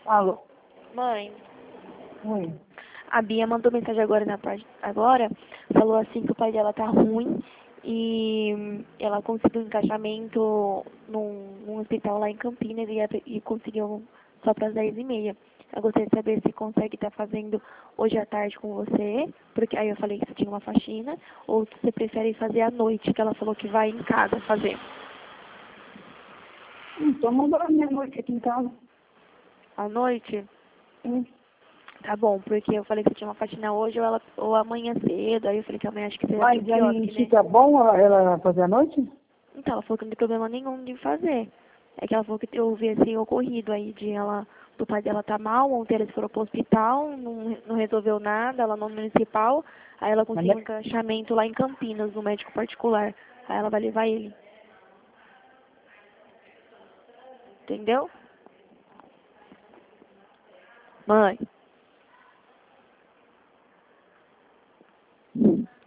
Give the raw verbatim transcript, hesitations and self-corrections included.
Alô? Mãe, Oi. a Bia mandou mensagem agora na parte agora, falou assim que o pai dela tá ruim e ela conseguiu um encaixamento num, num hospital lá em Campinas e, e conseguiu só para as dez e meia. Eu gostaria de saber se consegue estar fazendo hoje à tarde com você, porque aí eu falei que você tinha uma faxina, ou se você prefere fazer à noite, que ela falou que vai em casa fazer. Então, mandou a minha noite aqui em casa. À noite? Sim. Tá bom, porque eu falei que você tinha uma faxina hoje ou, ela, ou amanhã cedo, aí eu falei que amanhã acho que você vai pro Mas aí quiosque, né? fica bom ela, ela fazer a noite? Então, ela falou que não tem problema nenhum de fazer. É que ela falou que eu ouvi esse ocorrido aí de ela, do pai dela tá mal, ontem eles foram pro hospital, não, não resolveu nada, ela no municipal, aí ela Mas conseguiu um é- encaixamento lá em Campinas, no médico particular. Aí ela vai levar ele. Entendeu? Mãe.